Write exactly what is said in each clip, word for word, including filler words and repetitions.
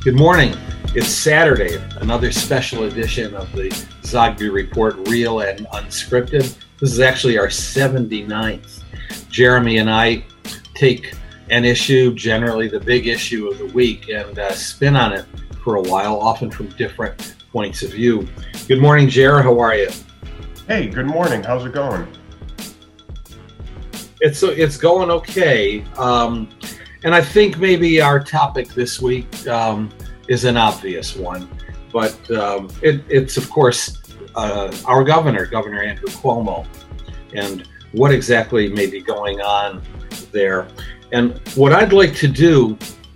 Good morning. It's Saturday, another special edition of the Zogby Report, Real and Unscripted. This is actually our seventy-ninth. Jeremy and I take an issue, generally the big issue of the week, and uh, spin on it for a while, often from different points of view. Good morning, Jer. How are you? Hey, good morning. How's it going? It's it's going okay. Um, and I think maybe our topic this week um, is an obvious one, but um, it, it's, of course, uh, our governor, Governor Andrew Cuomo, and what exactly may be going on there. And what I'd like to do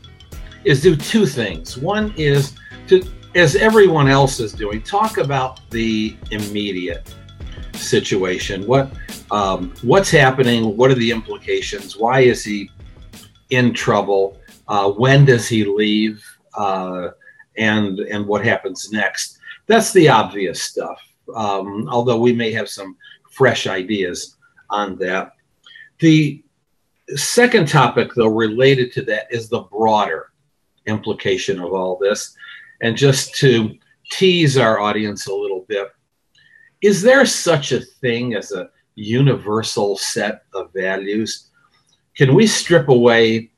is do two things. One is to, as everyone else is doing, talk about the immediate situation. What um, what's happening? What are the implications? Why is he in trouble? Uh, when does he leave? Uh, and and what happens next? That's the obvious stuff. Um, although we may have some fresh ideas on that. The second topic, though, related to that is the broader implication of all this. And just to tease our audience a little bit, is there such a thing as a universal set of values? Can we strip away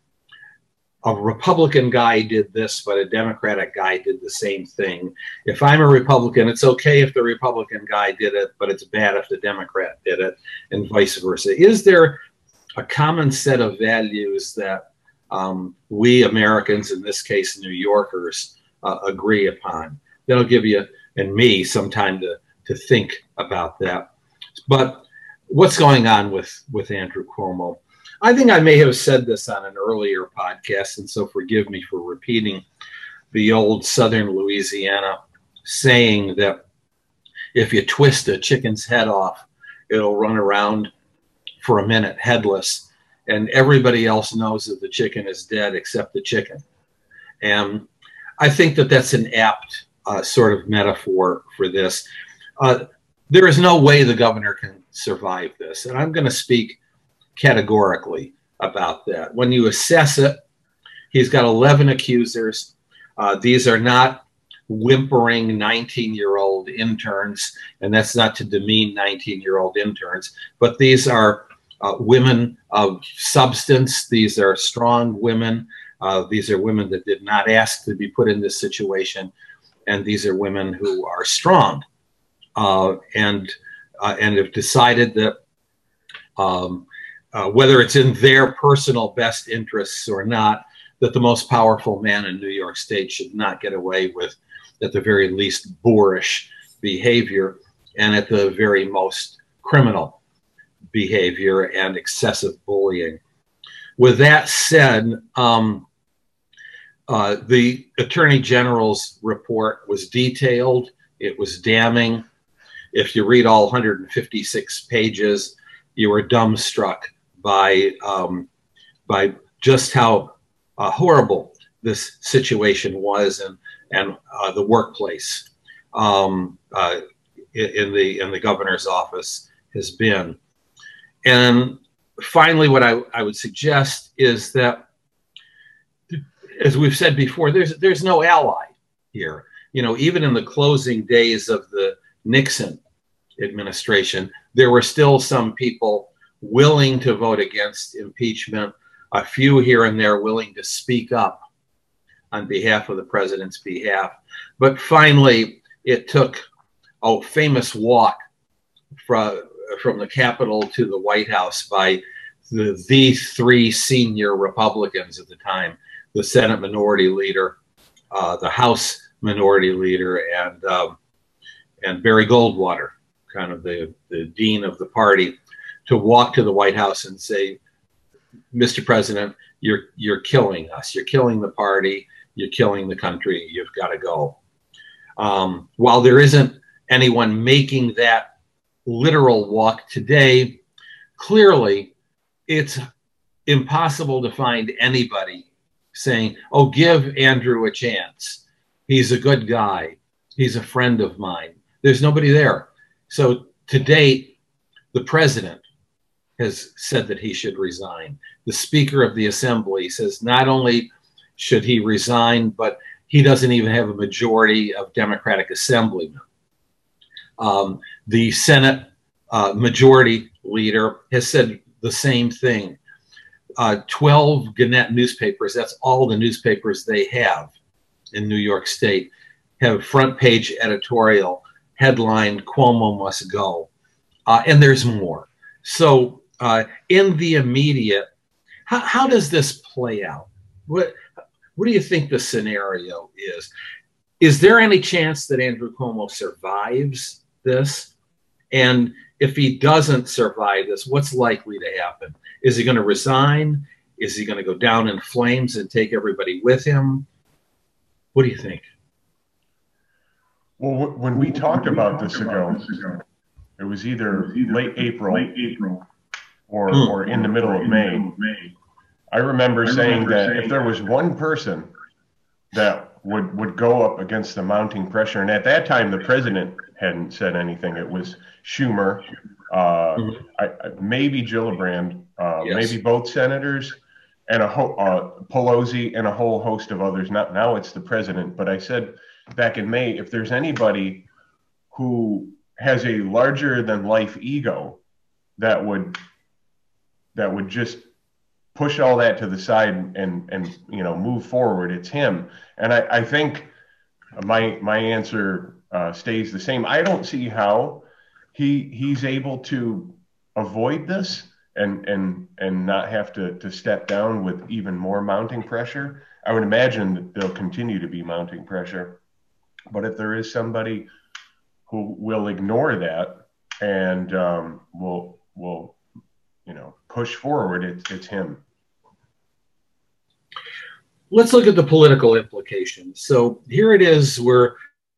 a Republican guy did this, but a Democratic guy did the same thing? If I'm a Republican, it's okay if the Republican guy did it, but it's bad if the Democrat did it, and vice versa. Is there a common set of values that um, we Americans, in this case New Yorkers, uh, agree upon? That'll give you and me some time to, to think about that. But what's going on with, with Andrew Cuomo? I think I may have said this on an earlier podcast, and so forgive me for repeating the old Southern Louisiana saying that if you twist a chicken's head off, it'll run around for a minute headless, and everybody else knows that the chicken is dead except the chicken. And I think that that's an apt uh, sort of metaphor for this. Uh, there is no way the governor can survive this, and I'm going to speak categorically about that. When you assess it, he's got eleven accusers. Uh, these are not whimpering nineteen-year-old interns, and that's not to demean nineteen-year-old interns, but these are uh, women of substance. These are strong women. Uh, these are women that did not ask to be put in this situation, and these are women who are strong uh, and uh, and have decided that um, Uh, whether it's in their personal best interests or not, that the most powerful man in New York State should not get away with, at the very least, boorish behavior, and at the very most, criminal behavior and excessive bullying. With that said, um, uh, the Attorney General's report was detailed. It was damning. If you read all one hundred fifty-six pages, you were dumbstruck by um, by just how uh, horrible this situation was, and and uh, the workplace um, uh, in the in the governor's office has been. And finally, what I, I would suggest is that, as we've said before, there's there's no ally here. You know, even in the closing days of the Nixon administration, there were still some people willing to vote against impeachment, a few here and there willing to speak up on behalf of the president's behalf. But finally, it took a famous walk from, from the Capitol to the White House by the, the three senior Republicans at the time, the Senate Minority Leader, uh, the House Minority Leader, and, um, and Barry Goldwater, kind of the, the dean of the party, to walk to the White House and say, Mister President, you're you're killing us. You're killing the party. You're killing the country. You've got to go. Um, while there isn't anyone making that literal walk today, clearly it's impossible to find anybody saying, oh, give Andrew a chance. He's a good guy. He's a friend of mine. There's nobody there. So to date, the president has said that he should resign. The Speaker of the Assembly says not only should he resign, but he doesn't even have a majority of Democratic assemblymen. Um, the Senate uh, majority leader has said the same thing. Uh, twelve Gannett newspapers, that's all the newspapers they have in New York State, have front page editorial headlined Cuomo must go. Uh, and there's more. So uh, in the immediate, how, how does this play out? What, what do you think the scenario is? Is there any chance that Andrew Cuomo survives this? And if he doesn't survive this, what's likely to happen? Is he going to resign? Is he going to go down in flames and take everybody with him? What do you think? Well, when we talked about this ago, it was either late April or, Hmm. or in the middle of May. I remember saying that if there was one person that would, would go up against the mounting pressure, and at that time the president hadn't said anything, it was Schumer, uh, Mhm. I, I, maybe Gillibrand, uh, Yes. maybe both senators, and a ho- uh, Pelosi and a whole host of others. Not now it's the president, but I said back in May, if there's anybody who has a larger than life ego that would that would just push all that to the side and and you know move forward, it's him. And I, I think my my answer uh, stays the same. I don't see how he he's able to avoid this and and and not have to to step down with even more mounting pressure. I would imagine that there'll continue to be mounting pressure, but if there is somebody who will ignore that and um, will will you know push forward, it's it's him. Let's look at the political implications. So here it is, we're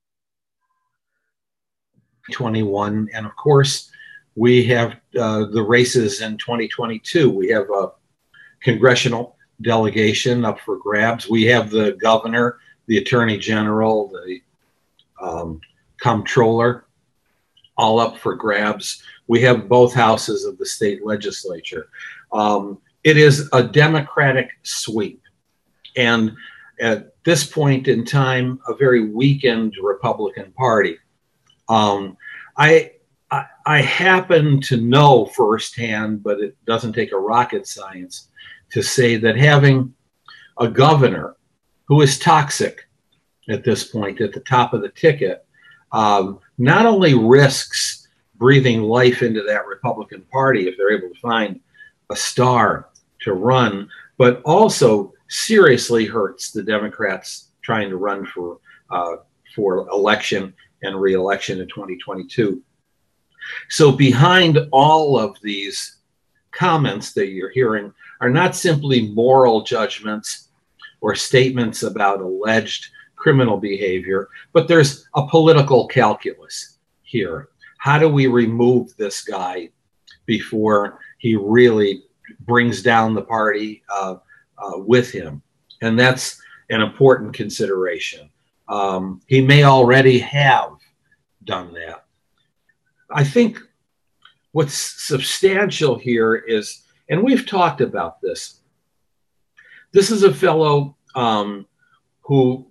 twenty-one, and of course we have uh, the races in twenty twenty-two. We have a congressional delegation up for grabs. We have the governor, the attorney general, the um, comptroller, all up for grabs. We have both houses of the state legislature. Um, it is a Democratic sweep. And at this point in time, a very weakened Republican Party. Um, I, I, I happen to know firsthand, but it doesn't take a rocket science to say that having a governor who is toxic at this point at the top of the ticket um, not only risks breathing life into that Republican Party if they're able to find a star to run, but also seriously hurts the Democrats trying to run for uh, for election and re-election in twenty twenty-two. So behind all of these comments that you're hearing are not simply moral judgments or statements about alleged criminal behavior, but there's a political calculus here. How do we remove this guy before he really brings down the party uh, uh, with him? And that's an important consideration. Um, he may already have done that. I think what's substantial here is, and we've talked about this, this is a fellow um, who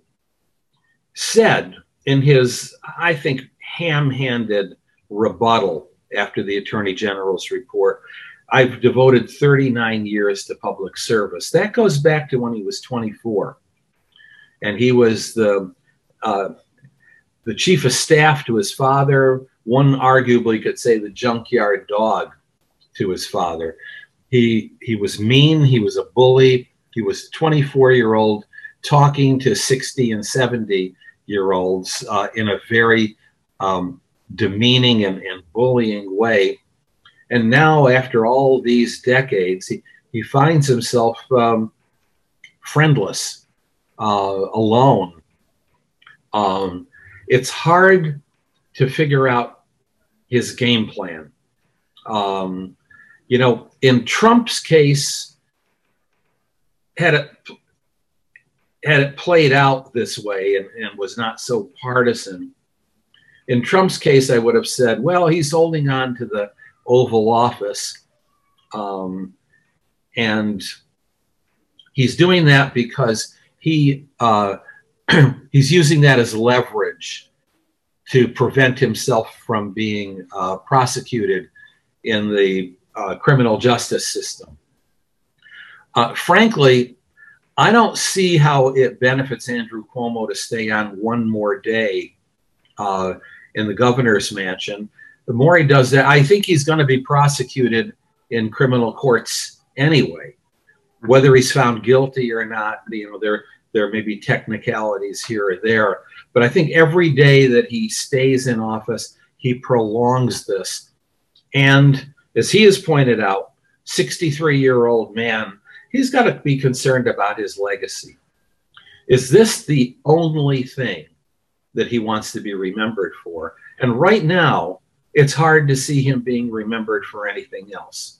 said in his, I think, ham-handed rebuttal after the Attorney General's report, I've devoted thirty-nine years to public service. That goes back to when he was twenty-four. And he was the, uh, the chief of staff to his father. One arguably could say the junkyard dog to his father. He, he was mean. He was a bully. He was a twenty-four-year-old talking to sixty and seventy-year-olds uh, in a very um, demeaning and, and bullying way. And now, after all these decades, he, he finds himself um, friendless, uh, alone. Um, it's hard to figure out his game plan. Um, you know, in Trump's case, had it, had it played out this way and, and was not so partisan, in Trump's case, I would have said, well, he's holding on to the Oval Office. Um, and he's doing that because he uh, he's using that as leverage to prevent himself from being uh, prosecuted in the uh, criminal justice system. Uh, frankly, I don't see how it benefits Andrew Cuomo to stay on one more day uh, in the governor's mansion. The more he does that, I think he's going to be prosecuted in criminal courts anyway, whether he's found guilty or not. You know, there there may be technicalities here or there, but I think every day that he stays in office, he prolongs this. And as he has pointed out, sixty-three-year-old man, he's got to be concerned about his legacy. Is this the only thing that he wants to be remembered for? And right now, it's hard to see him being remembered for anything else.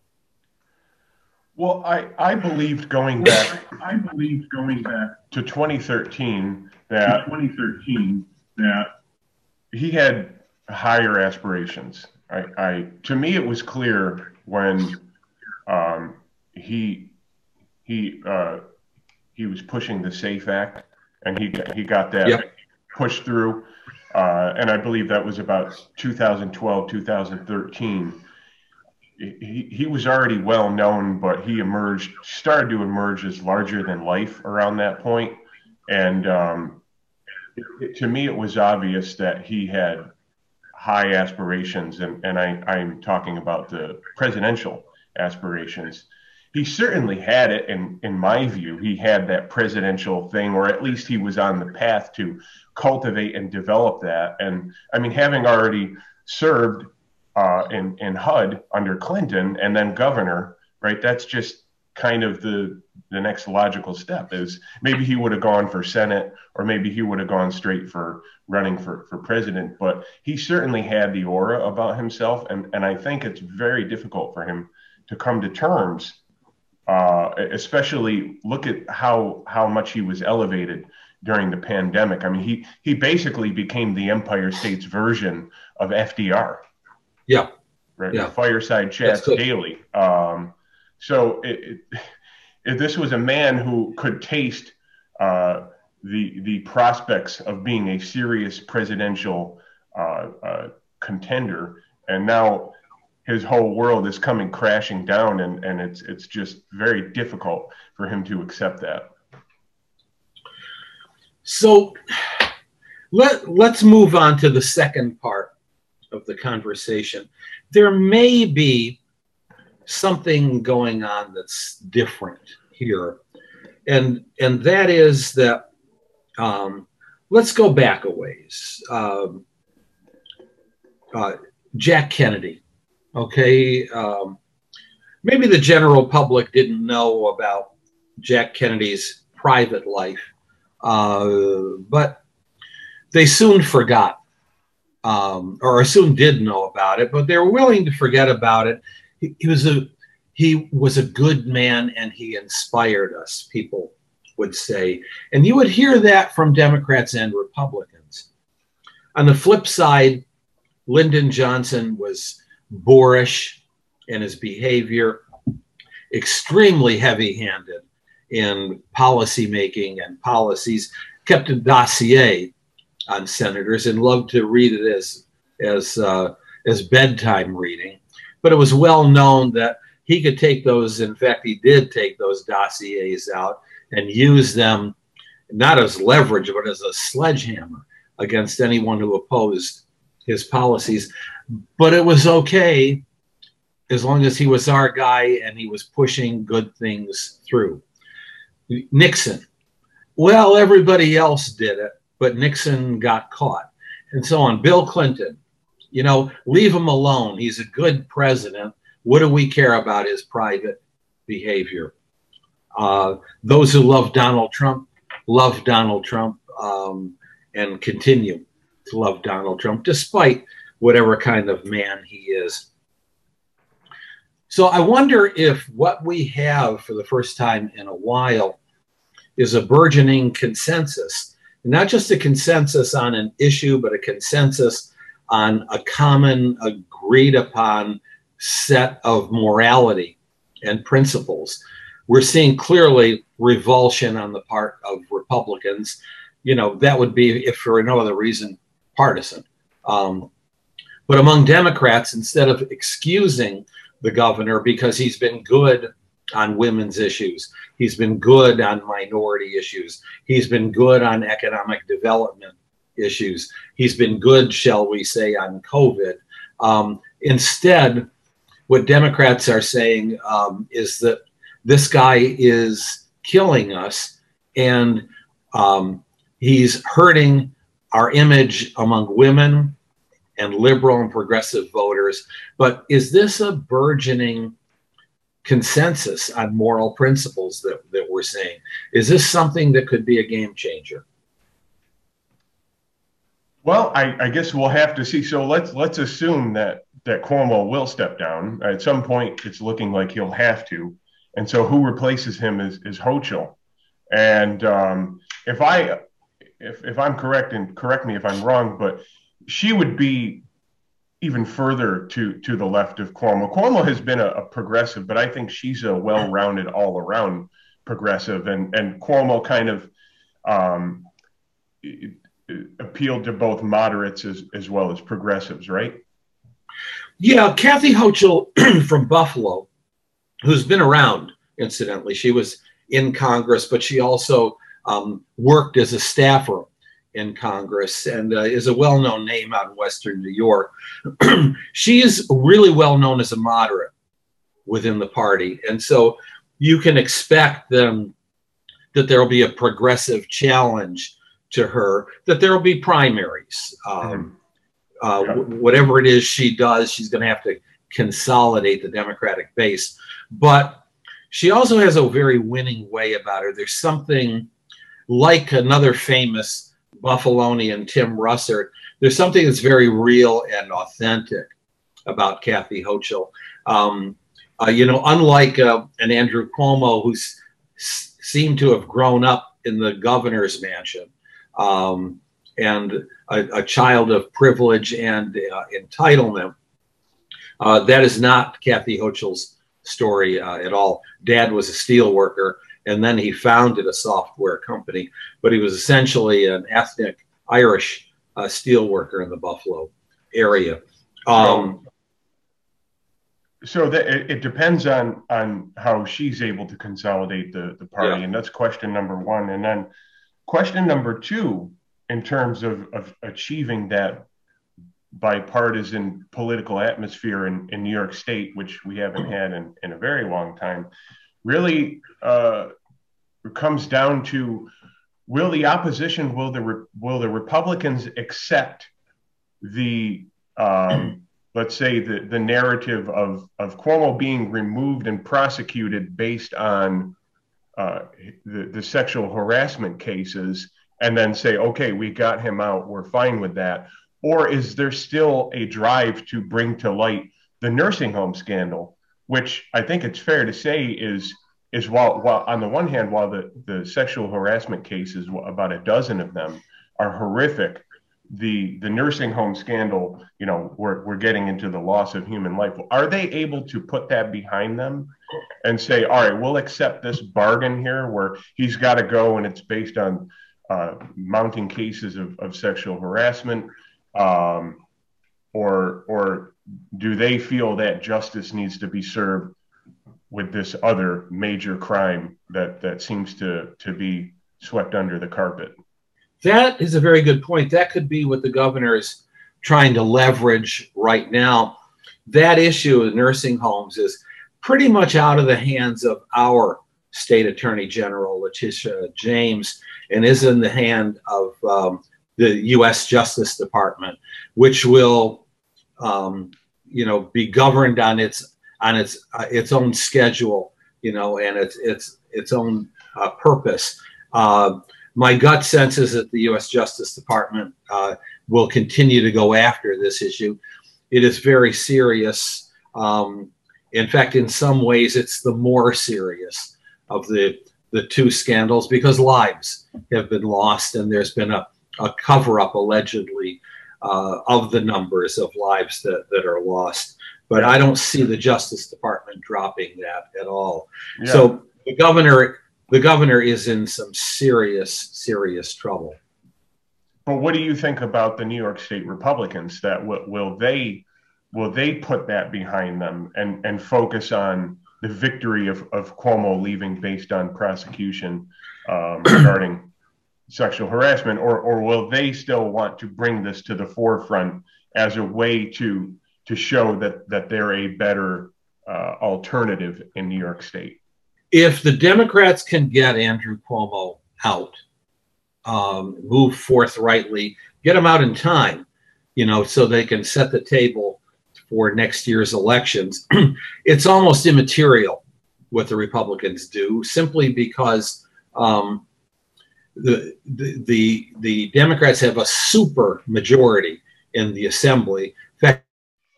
Well, I, I believed going back I believed going back to twenty thirteen that twenty thirteen that he had higher aspirations. I, I to me it was clear when um, he he uh, he was pushing the SAFE Act, and he he got that yep. pushed through, uh, and I believe that was about two thousand twelve, two thousand thirteen. He, he was already well known, but he emerged, started to emerge as larger than life around that point. And um, it, it, to me, it was obvious that he had high aspirations. And, and I, I'm talking about the presidential aspirations. He certainly had it, in, in my view. He had that presidential thing, or at least he was on the path to cultivate and develop that. And I mean, having already served Uh, in, in H U D under Clinton and then governor, right? That's just kind of the the next logical step. Is maybe he would have gone for Senate, or maybe he would have gone straight for running for, for president. But he certainly had the aura about himself. And, and I think it's very difficult for him to come to terms, uh, especially look at how how much he was elevated during the pandemic. I mean, he, he basically became the Empire State's version of F D R. Yeah. Right. Yeah. Fireside Chats daily. Um, so it, it, if this was a man who could taste uh, the the prospects of being a serious presidential uh, uh, contender, and now his whole world is coming crashing down, and, and it's it's just very difficult for him to accept that. So let let's move on to the second part of the conversation. There may be something going on that's different here, and and that is that um, let's go back a ways. Um, uh, Jack Kennedy, okay. Um, maybe the general public didn't know about Jack Kennedy's private life, uh, but they soon forgot. Um, or soon did know about it, but they were willing to forget about it. He, he was a he was a good man, and he inspired us, people would say. And you would hear that from Democrats and Republicans. On the flip side, Lyndon Johnson was boorish in his behavior, extremely heavy-handed in policy making and policies, kept a dossier on senators and loved to read it as as uh, as bedtime reading. But it was well known that he could take those, in fact, he did take those dossiers out and use them not as leverage, but as a sledgehammer against anyone who opposed his policies. But it was okay as long as he was our guy and he was pushing good things through. Nixon, well, everybody else did it, but Nixon got caught, and so on. Bill Clinton, you know, leave him alone. He's a good president. What do we care about his private behavior? Uh, those who love Donald Trump love Donald Trump um, and continue to love Donald Trump, despite whatever kind of man he is. So I wonder if what we have for the first time in a while is a burgeoning consensus. Not just a consensus on an issue, but a consensus on a common, agreed upon set of morality and principles. We're seeing clearly revulsion on the part of Republicans. you know, that would be, if for no other reason, partisan. Um, but among Democrats, instead of excusing the governor because he's been good on women's issues, he's been good on minority issues, he's been good on economic development issues, he's been good, shall we say, on COVID. Um, instead, what Democrats are saying um, is that this guy is killing us, and um, he's hurting our image among women and liberal and progressive voters. But is this a burgeoning consensus on moral principles that, that we're seeing? Is this something that could be a game changer? Well, I, I guess we'll have to see. So let's let's assume that that Cuomo will step down. At some point, it's looking like he'll have to. And so who replaces him is, is Hochul. And um, if I if if I'm correct, and correct me if I'm wrong, but she would be even further to to the left of Cuomo. Cuomo has been a, a progressive, but I think she's a well-rounded, all-around progressive. And and Cuomo kind of um, it, it appealed to both moderates as, as well as progressives, right? Yeah, Kathy Hochul from Buffalo, who's been around, incidentally. She was in Congress, but she also um, worked as a staffer in Congress and uh, is a well-known name out in Western New York. She is really well known as a moderate within the party. And so you can expect them that there will be a progressive challenge to her, that there will be primaries. Um, uh, yeah. w- whatever it is she does, she's going to have to consolidate the Democratic base. But she also has a very winning way about her. There's something like another famous Buffalonian, Tim Russert. There's something that's very real and authentic about Kathy Hochul. Um, uh, you know, unlike uh, an Andrew Cuomo, who's s- seemed to have grown up in the governor's mansion um, and a, a child of privilege and uh, entitlement, uh, that is not Kathy Hochul's story uh, at all. Dad was a steel worker, and then he founded a software company, but he was essentially an ethnic Irish uh, steel worker in the Buffalo area. Um, so that it, it depends on on how she's able to consolidate the, the party, yeah. And that's question number one. And then question number two, in terms of, of achieving that bipartisan political atmosphere in, in New York State, which we haven't had in, in a very long time, really uh, comes down to, will the opposition, will the will the Republicans accept the, um, let's say, the, the narrative of, of Cuomo being removed and prosecuted based on uh, the, the sexual harassment cases, and then say, okay, we got him out, we're fine with that? Or is there still a drive to bring to light the nursing home scandal, which I think it's fair to say is, is while, while on the one hand, while the, the sexual harassment cases, about a dozen of them, are horrific, the, the nursing home scandal, you know, we're, we're getting into the loss of human life. Are they able to put that behind them and say, all right, we'll accept this bargain here where he's got to go and it's based on uh, mounting cases of, of sexual harassment? Um, or or do they feel that justice needs to be served with this other major crime that, that seems to, to be swept under the carpet? That is a very good point. That could be what the governor is trying to leverage right now. That issue of nursing homes is pretty much out of the hands of our state attorney general, Letitia James, and is in the hand of um, the U S Justice Department, which will, um, you know, be governed on its on its uh, its own schedule, you know, and its its its own uh, purpose. Uh, my gut sense is that the U S Justice Department uh, will continue to go after this issue. It is very serious. Um, in fact, in some ways, it's the more serious of the the two scandals because lives have been lost, and there's been a a cover-up allegedly uh, of the numbers of lives that, that are lost. But I don't see the Justice Department dropping that at all. Yeah. So the governor, the governor is in some serious, serious trouble. but what do you think about the New York State Republicans? That w- will they will they put that behind them and and focus on the victory of, of Cuomo leaving based on prosecution um, regarding sexual harassment, or or will they still want to bring this to the forefront as a way to to show that that they're a better uh, alternative in New York State? If the Democrats can get Andrew Cuomo out, um, move forthrightly, get him out in time, you know, so they can set the table for next year's elections, it's almost immaterial what the Republicans do, simply because um, the, the the the Democrats have a super majority in the assembly. In fact,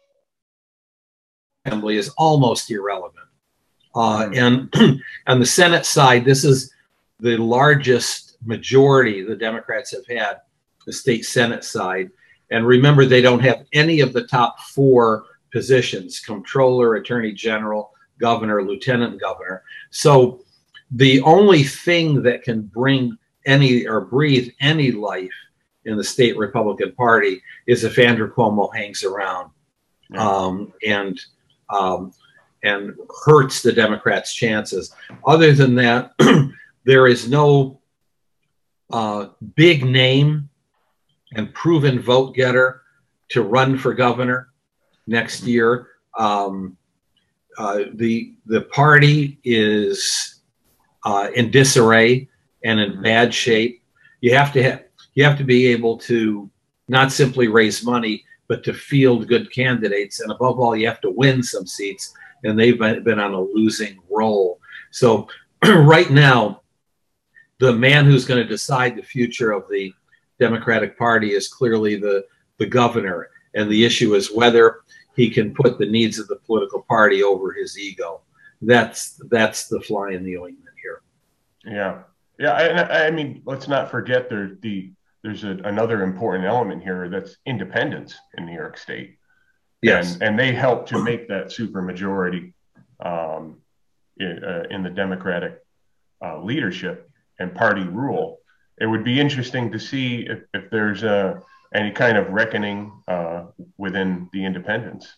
the assembly is almost irrelevant. Uh, and on the Senate side, this is the largest majority the Democrats have had, the state Senate side. And remember, they don't have any of the top four positions: comptroller, attorney general, governor, lieutenant governor. So the only thing that can bring any or breathe any life in the state Republican Party is if Andrew Cuomo hangs around um, and um, and hurts the Democrats' chances. Other than that, there is no uh, big name and proven vote getter to run for governor next year. Um, uh, the the party is uh, in disarray and in bad shape. You have to have you have to be able to not simply raise money, but to field good candidates, and above all, you have to win some seats. And they've been, been on a losing roll. So right now, the man who's going to decide the future of the Democratic Party is clearly the, the governor. And the issue is whether he can put the needs of the political party over his ego. That's that's the fly in the ointment here. Yeah. Yeah. I, I mean, let's not forget there, the, there's a, another important element here, that's independence in New York State. Yes. And, and they help to make that supermajority um, in, uh, in the Democratic uh, leadership and party rule. It would be interesting to see if, if there's a, any kind of reckoning uh, within the independents.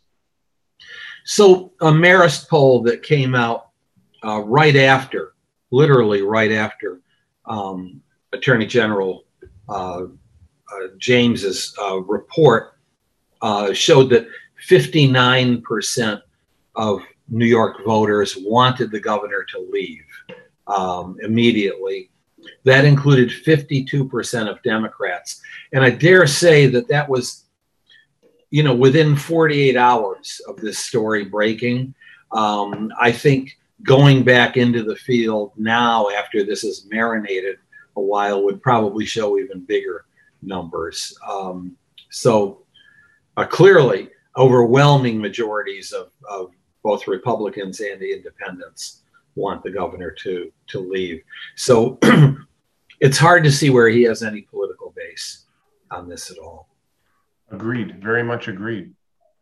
So a Marist poll that came out uh, right after, literally right after um, Attorney General uh, uh, James's uh, report uh, showed that fifty-nine percent of New York voters wanted the governor to leave um, immediately. That included fifty-two percent of Democrats. And I dare say that that was, you know, within forty-eight hours of this story breaking. Um, I think going back into the field now after this has marinated a while would probably show even bigger numbers. Um, so uh, clearly, overwhelming majorities of, of both Republicans and the independents want the governor to, to leave. So it's hard to see where he has any political base on this at all. Agreed. Very much agreed.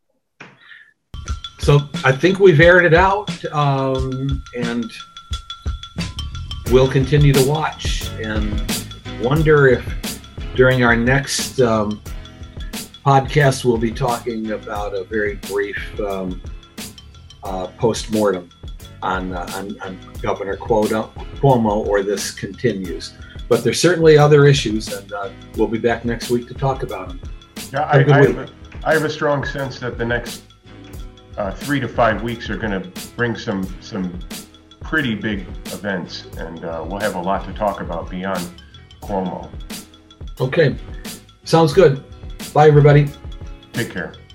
So I think we've aired it out, um, and we'll continue to watch and wonder if during our next um, podcast, we'll be talking about a very brief um, uh, post-mortem on, uh, on, on Governor Cuomo, or this continues. But there's certainly other issues, and uh, we'll be back next week to talk about them. Yeah, I, I, have a, I have a strong sense that the next uh, three to five weeks are going to bring some some pretty big events, and uh, we'll have a lot to talk about beyond Cuomo. Okay, sounds good. Bye, everybody. Take care.